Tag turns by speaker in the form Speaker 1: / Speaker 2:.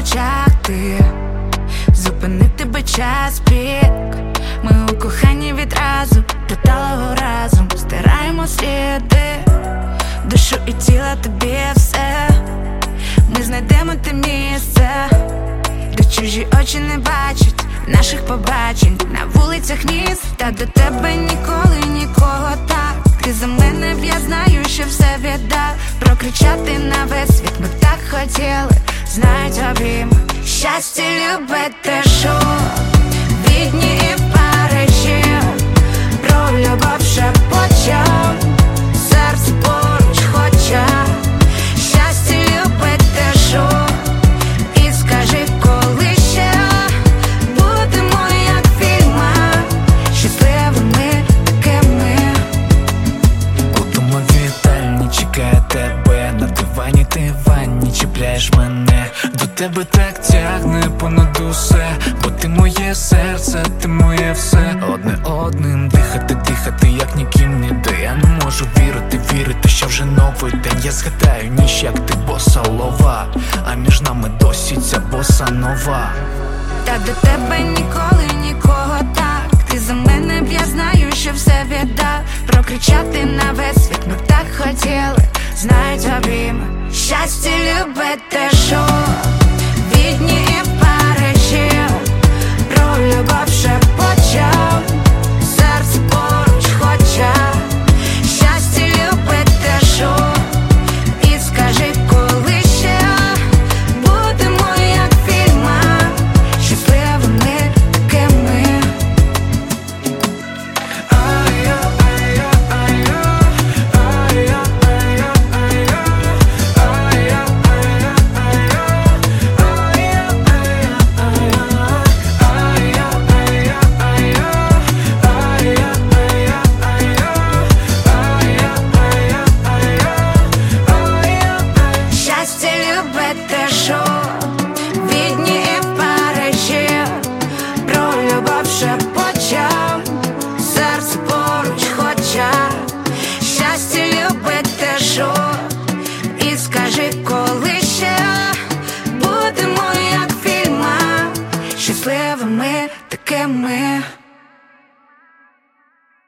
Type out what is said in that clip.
Speaker 1: очах ти, зупинити би час пік. Ми у коханні відразу, до талого разом стираємо сліди, душу і тіло тобі все. Ми знайдемо те місце, де чужі очі не бачать наших побачень на вулицях міст. Та до тебе ніколи нікого так. Ти за мене, я знаю, що все віддав. Прокричати на весь світ ми так хотіли, знають обійми. Щастя, любити шоу, Відні і в Парижі, про любов шепочем, серце поруч хоче. Щастя, любити шоу, і скажи, коли ще будемо як в фільмах, щасливими такими.
Speaker 2: У домовій вітальні чекає тебе, на дивані ти в ванні чіпляєш мене. До тебе так тягне понад усе, бо ти моє серце, ти моє все. Одне одним дихати, дихати, як ніким ніде. Я не можу вірити, що вже новий день. Я згадаю ніч, як ти босалова, а між нами досі ця боса нова.
Speaker 1: Та до тебе ніколи нікого так. Ти за мене, я знаю, що все віддав. Прокричати на весь світ ми так хотіли, знають обійми. Щастя, любити шоу, Відні